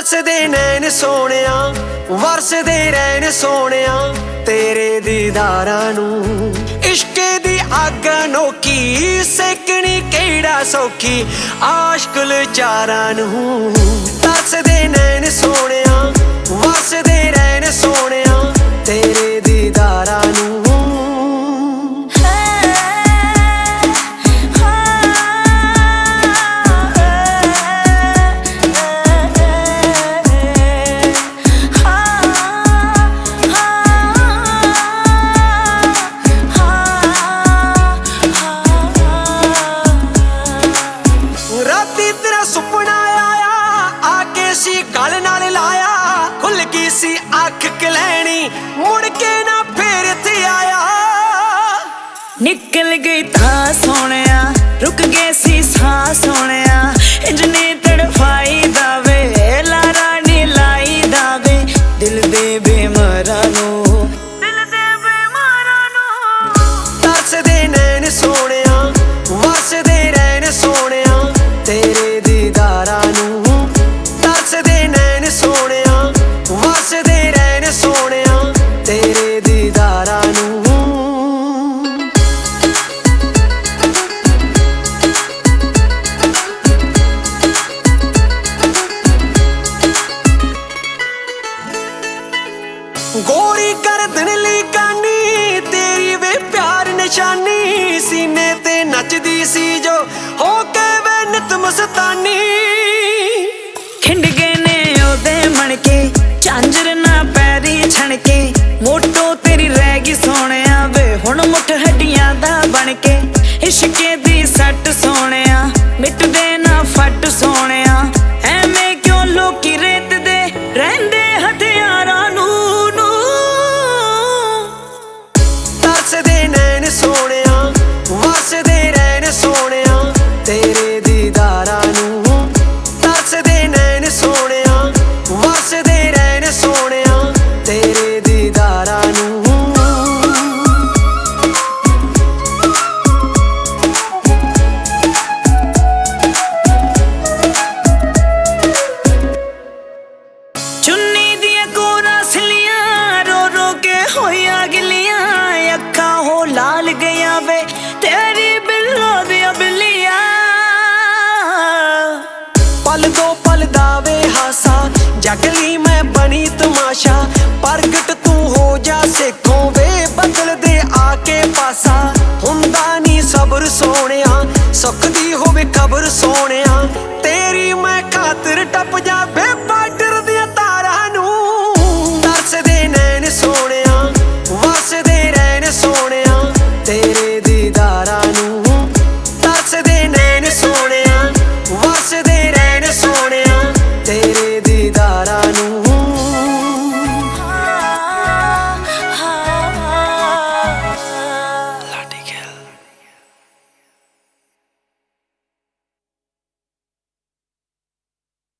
तरसदे नैन सोहणिया वरसदे रहन सोहणिया तेरे दीदारां नूं। इश्के दी अग अनोखी सेकनी केड़ा सौखी आशकुल चारां नूं। तरसदे नैन सोहणिया वरसदे रहन सोहणिया तेरे दीदारां नूं। सुपना आया आके सी गल नाल लाया खुल गई सी अख कलैनी मुड़ के ना फिर थे आया। निकल गई था सोहणिया रुक गए सी साह सोहणिया इंजने तड़फाई दावे लारा नी लाई दावे दिल दे बेमारा नू तरसदे नैन सोहणिया वरसदे रहन सोहणिया तेरे दीदारां नूं। तरसदे नैन सोहणिया वरसदे रहन सोहणिया तेरे दीदारां नूं। गोरी गर्दन ली कानी तेरी वे प्यार निशानी सीने ते नचदी सी जो हो के वे नित मस्तानी। खिंड गए ने ओदे मणके झांझर ना पैरी छणके मोटो तेरी रह गई सोहणिया वे हुण मुठ हड्डियां दा बनके इश्के दी सट सोहणिया मिट दे ना फट सोहणिया ऐवें क्यों लोकी रेत दे रहंदे हथियारां नूं। तरसदे नैन सोहणिया वरसदे रहन सोहणिया तेरे दीदारां नूं। तरसदे नैन सोहणिया वरसदे रहन सोहणिया तेरे दीदारां नूं। चुन्नी दियां कोरां सलियां रो रो के होया गिलियां अक्खां हो लाल गया वे तेरी बिल्लो दियां बिल्लियां। पल दो पल दावे हासा जगली मैं बनी तमाशा प्रगट तू हो जा सिखों